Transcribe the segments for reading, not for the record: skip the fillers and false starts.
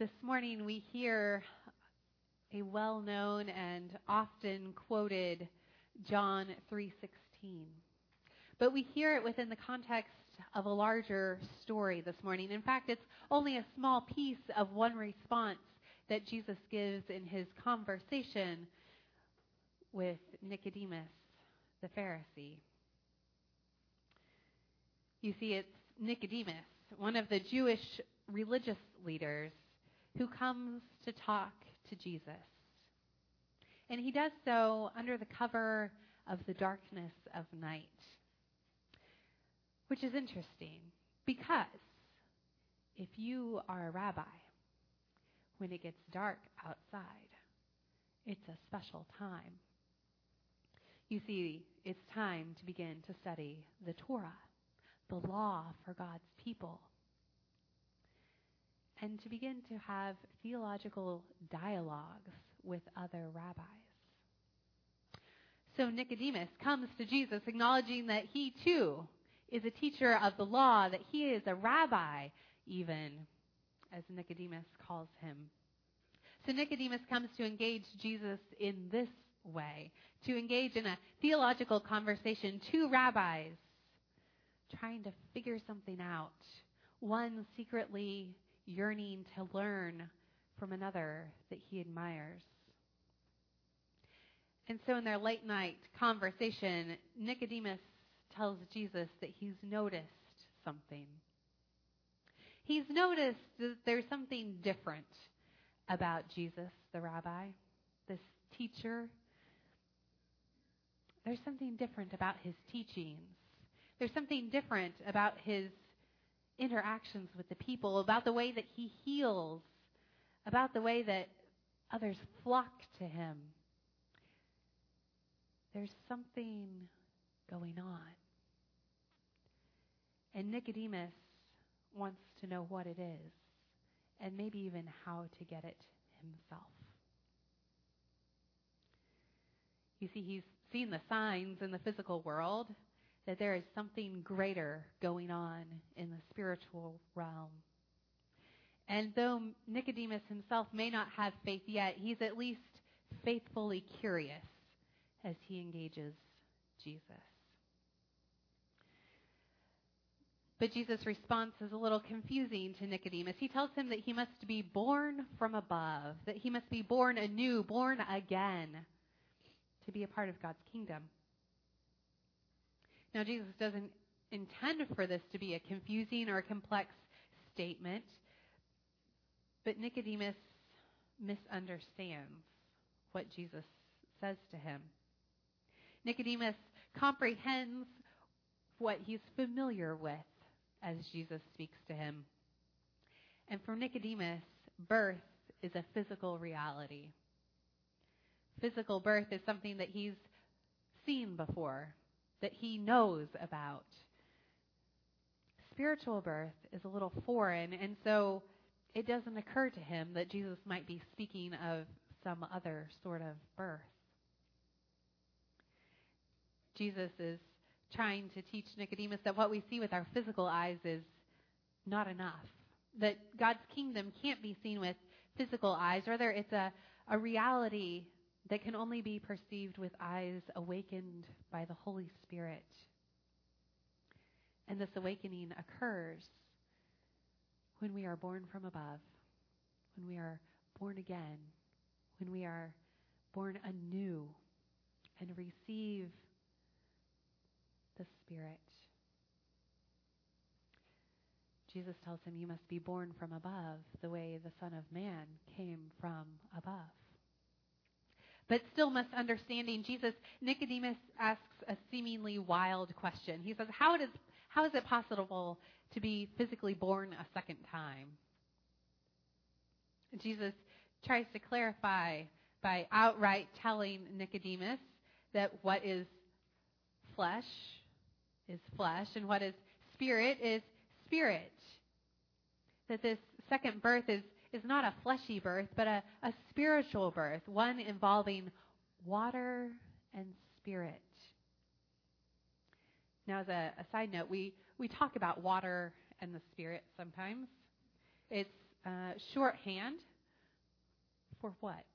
This morning we hear a well-known and often quoted John 3:16. But we hear it within the context of a larger story this morning. In fact, it's only a small piece of one response that Jesus gives in his conversation with Nicodemus, the Pharisee. You see, it's Nicodemus, one of the Jewish religious leaders, who comes to talk to Jesus. And he does so under the cover of the darkness of night. Which is interesting, because if you are a rabbi, when it gets dark outside, it's a special time. You see, it's time to begin to study the Torah, the law for God's people, and to begin to have theological dialogues with other rabbis. So Nicodemus comes to Jesus acknowledging that he too is a teacher of the law, that he is a rabbi even, as Nicodemus calls him. So Nicodemus comes to engage Jesus in this way, to engage in a theological conversation, two rabbis trying to figure something out, one secretly yearning to learn from another that he admires. And so in their late night conversation, Nicodemus tells Jesus that he's noticed something. He's noticed that there's something different about Jesus, the rabbi, this teacher. There's something different about his teachings. There's something different about his interactions with the people, about the way that he heals, about the way that others flock to him. There's something going on. And Nicodemus wants to know what it is, and maybe even how to get it himself. You see, he's seen the signs in the physical world that there is something greater going on in the spiritual realm. And though Nicodemus himself may not have faith yet, he's at least faithfully curious as he engages Jesus. But Jesus' response is a little confusing to Nicodemus. He tells him that he must be born from above, that he must be born anew, born again, to be a part of God's kingdom. Now, Jesus doesn't intend for this to be a confusing or a complex statement, but Nicodemus misunderstands what Jesus says to him. Nicodemus comprehends what he's familiar with as Jesus speaks to him. And for Nicodemus, birth is a physical reality. Physical birth is something that he's seen before, that he knows about. Spiritual birth is a little foreign, and so it doesn't occur to him that Jesus might be speaking of some other sort of birth. Jesus is trying to teach Nicodemus that what we see with our physical eyes is not enough, that God's kingdom can't be seen with physical eyes. Rather, it's a reality that can only be perceived with eyes awakened by the Holy Spirit. And this awakening occurs when we are born from above, when we are born again, when we are born anew and receive the Spirit. Jesus tells him, you must be born from above, the way the Son of Man came from above. But still misunderstanding Jesus, Nicodemus asks a seemingly wild question. He says, how is it possible to be physically born a second time? Jesus tries to clarify by outright telling Nicodemus that what is flesh is flesh, and what is spirit is spirit. That this second birth is not a fleshy birth, but a spiritual birth, one involving water and spirit. Now, as a side note, we talk about water and the Spirit sometimes. It's shorthand for what?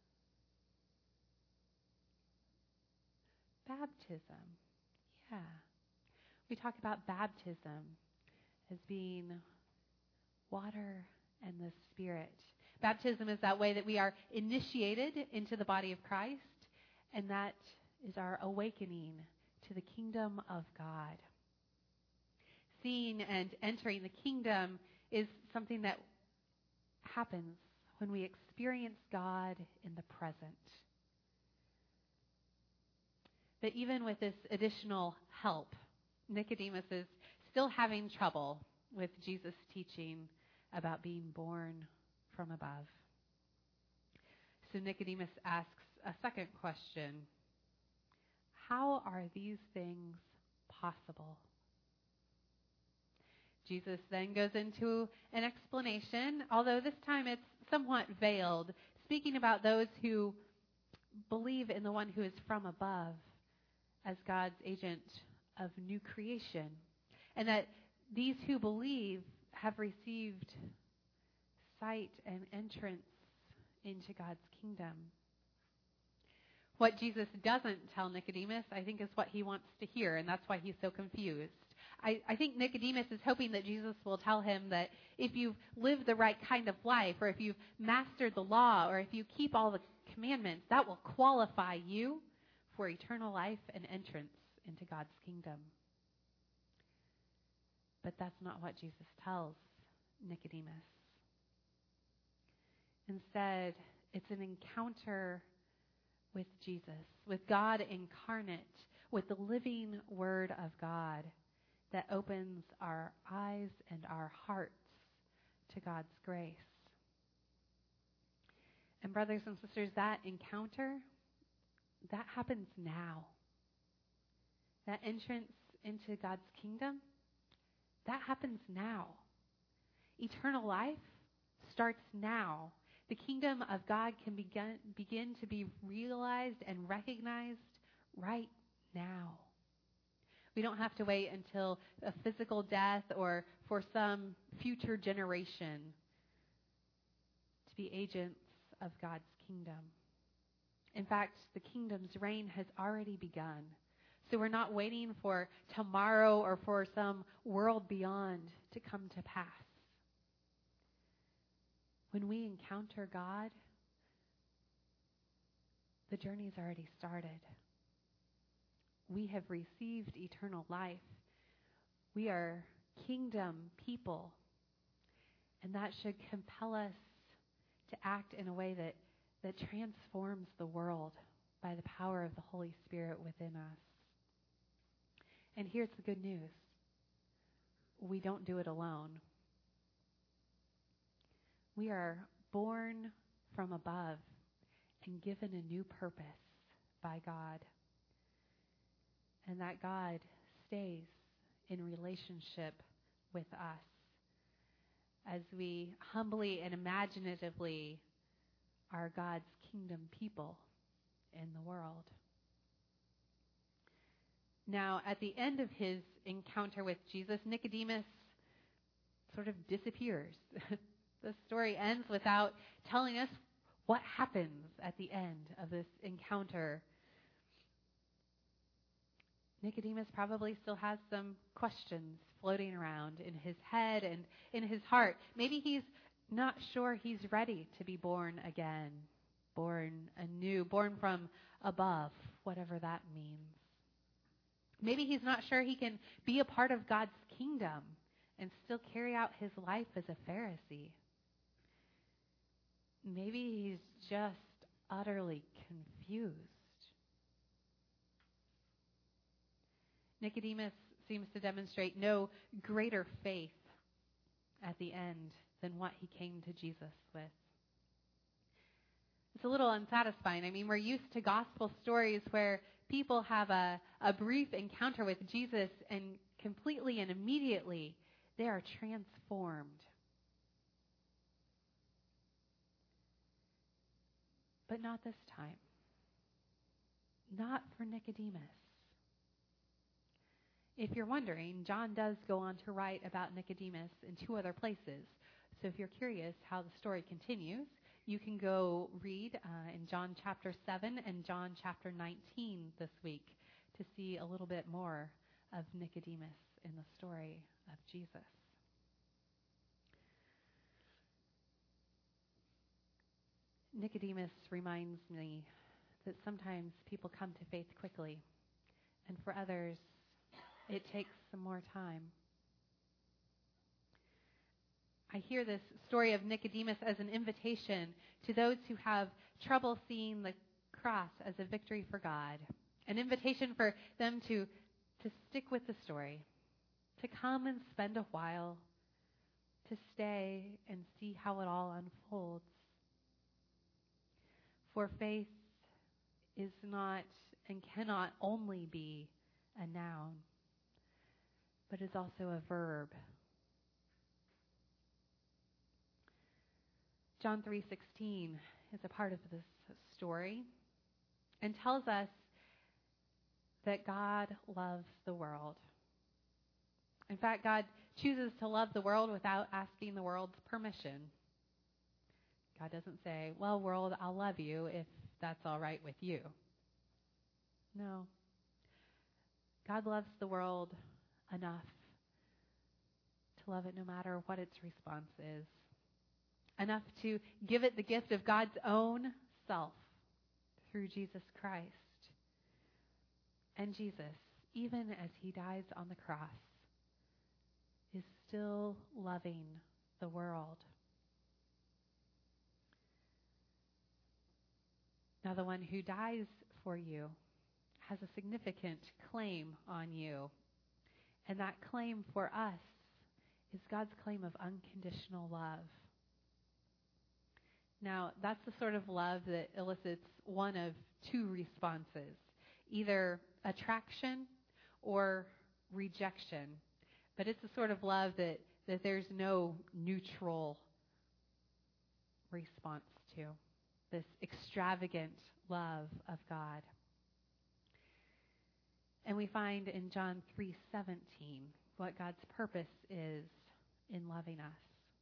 Baptism. Yeah. We talk about baptism as being water and the Spirit. Baptism is that way that we are initiated into the body of Christ, and that is our awakening to the kingdom of God. Seeing and entering the kingdom is something that happens when we experience God in the present. But even with this additional help, Nicodemus is still having trouble with Jesus' teaching about being born from above. So Nicodemus asks a second question. How are these things possible? Jesus then goes into an explanation, although this time it's somewhat veiled, speaking about those who believe in the one who is from above as God's agent of new creation, and that these who believe have received sight and entrance into God's kingdom. What Jesus doesn't tell Nicodemus, I think, is what he wants to hear, and that's why he's so confused. I think Nicodemus is hoping that Jesus will tell him that if you've lived the right kind of life, or if you've mastered the law, or if you keep all the commandments, that will qualify you for eternal life and entrance into God's kingdom. But that's not what Jesus tells Nicodemus. Instead, it's an encounter with Jesus, with God incarnate, with the living Word of God that opens our eyes and our hearts to God's grace. And brothers and sisters, that encounter, that happens now. That entrance into God's kingdom, that happens now. Eternal life starts now. The kingdom of God can begin to be realized and recognized right now. We don't have to wait until a physical death or for some future generation to be agents of God's kingdom. In fact, the kingdom's reign has already begun. So we're not waiting for tomorrow or for some world beyond to come to pass. When we encounter God, the journey's already started. We have received eternal life. We are kingdom people. And that should compel us to act in a way that transforms the world by the power of the Holy Spirit within us. And here's the good news. We don't do it alone. We are born from above and given a new purpose by God. And that God stays in relationship with us as we humbly and imaginatively are God's kingdom people in the world. Now, at the end of his encounter with Jesus, Nicodemus sort of disappears. The story ends without telling us what happens at the end of this encounter. Nicodemus probably still has some questions floating around in his head and in his heart. Maybe he's not sure he's ready to be born again, born anew, born from above, whatever that means. Maybe he's not sure he can be a part of God's kingdom and still carry out his life as a Pharisee. Maybe he's just utterly confused. Nicodemus seems to demonstrate no greater faith at the end than what he came to Jesus with. It's a little unsatisfying. I mean, we're used to gospel stories where people have a brief encounter with Jesus and completely and immediately they are transformed. But not this time. Not for Nicodemus. If you're wondering, John does go on to write about Nicodemus in two other places. So if you're curious how the story continues, you can go read in John chapter 7 and John chapter 19 this week to see a little bit more of Nicodemus in the story of Jesus. Nicodemus reminds me that sometimes people come to faith quickly, and for others, it takes some more time. I hear this story of Nicodemus as an invitation to those who have trouble seeing the cross as a victory for God, an invitation for them to stick with the story, to come and spend a while, to stay and see how it all unfolds. For faith is not and cannot only be a noun, but is also a verb. John 3:16 is a part of this story and tells us that God loves the world. In fact, God chooses to love the world without asking the world's permission. God doesn't say, well, world, I'll love you if that's all right with you. No. God loves the world enough to love it no matter what its response is. Enough to give it the gift of God's own self through Jesus Christ. And Jesus, even as he dies on the cross, is still loving the world. Now, the one who dies for you has a significant claim on you. And that claim for us is God's claim of unconditional love. Now, that's the sort of love that elicits one of two responses, either attraction or rejection. But it's the sort of love that there's no neutral response to, this extravagant love of God. And we find in John 3:17 what God's purpose is in loving us.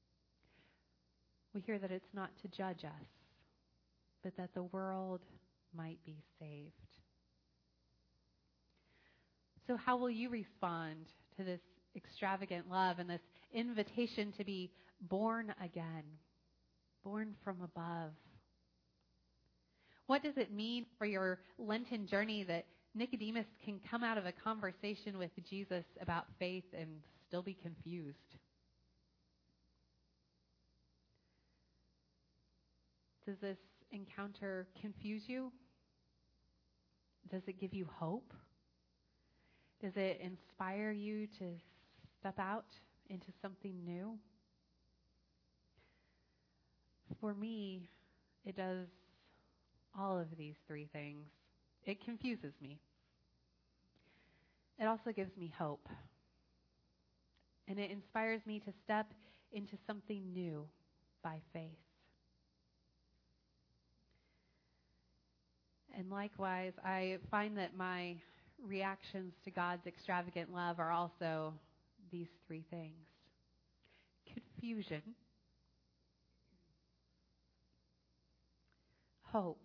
We hear that it's not to judge us, but that the world might be saved. So how will you respond to this extravagant love and this invitation to be born again, born from above? What does it mean for your Lenten journey that Nicodemus can come out of a conversation with Jesus about faith and still be confused? Does this encounter confuse you? Does it give you hope? Does it inspire you to step out into something new? For me, it does all of these three things. It confuses me. It also gives me hope. And it inspires me to step into something new by faith. And likewise, I find that my reactions to God's extravagant love are also these three things. Confusion, hope,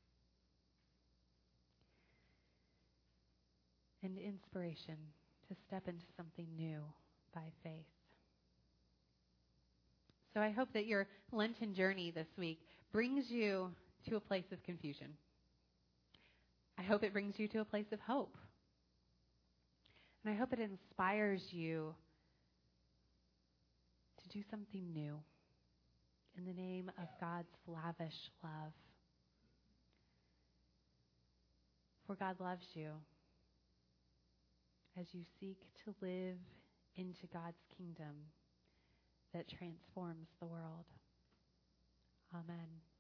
and inspiration to step into something new by faith. So I hope that your Lenten journey this week brings you to a place of confusion. I hope it brings you to a place of hope. And I hope it inspires you to do something new in the name of God's lavish love. For God loves you as you seek to live into God's kingdom that transforms the world. Amen.